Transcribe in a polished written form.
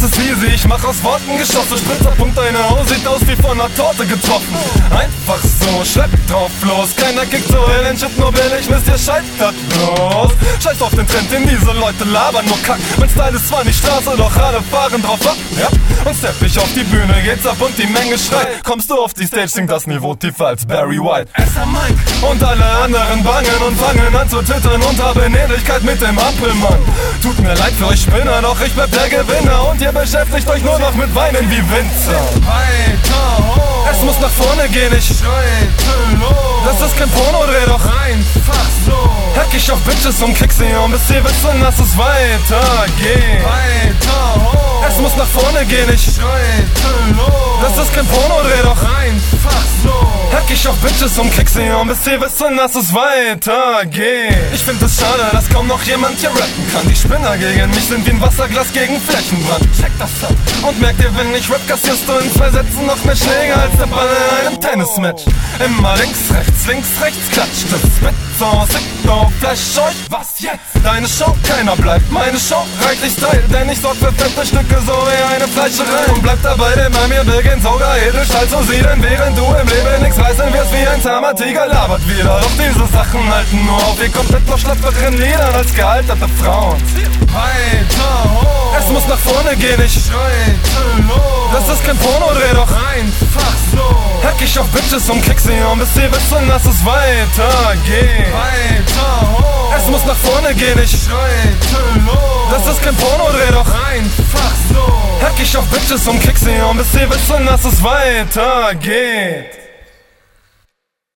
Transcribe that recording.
ist easy, ich mach aus Worten Geschosse. Spritzerpunkt, deine Haut sieht aus wie von einer Torte getroffen. Einfach so, schlepp drauf los. Keiner kickt so in den Shit, nur billig, wisst ihr, scheitert bloß. Scheiß auf den Trend, den diese Leute labern, nur Kack. Mein Style ist zwar nicht Straße, doch alle fahren drauf ab. Ja, und stepp ich auf die Bühne, geht's ab und die Menge schreit. Kommst du auf die Stage, singt das Niveau tiefer als Barry White. Und alle anderen bangen und fangen an zu twittern und haben Ähnlichkeit mit dem Ampelmann. Tut mir leid für euch Spinner, doch ich bleib der Gewinner. Und ihr beschäftigt euch nur noch mit Weinen wie Winzer. Weiter hoch, Es muss nach vorne gehen, ich schreite los. Das ist kein Porno-Dreh, doch Einfach so, hack ich auf Bitches und kick sie um, bis sie wissen, dass es weitergeht. weiter hoch, Es muss nach vorne gehen, ich schreite los. Das ist kein Porno-Dreh, doch Einfach so, hack ich auf Bitches und kick sie um, bis sie wissen, dass es weitergeht. Ich find es schade, dass kaum noch jemand hier rappen kann. Die Spinner gegen mich sind wie ein Wasserglas gegen Flächenbrand. Check das ab und merkt ihr, wenn ich rap, kassierst du in 2 Sätzen noch mehr Schläge als der Ball in einem Tennismatch. Immer links, rechts, klatscht es. Spit so, sick, no, flash euch, was jetzt? Deine Show, keiner bleibt meine Show, reichlich Style, denn ich sorg für fette Stücke, so wie eine Fleischerei. Und bleib dabei, denn bei mir beginnt sogar Edelstahl zu siedeln, während du im Leben nix reißen wirst wie ein zahmer Tiger, labert wieder. Doch diese Sachen halten nur auf, ihr kommt mit noch schlapperen Liedern als gealterte Frauen. weiter hoch, Es muss nach vorne gehen, ich schreite los. Das ist kein Porno-Dreh, doch Einfach so, hack ich auf Bitches und kick sie um, bis sie wissen, dass es weitergeht. weiter hoch, Es muss nach vorne gehen, ich schreite los. Das ist kein Porno-Dreh, doch Einfach so, hack ich auf Bitches und kick sie um, bis sie wissen, dass es weitergeht.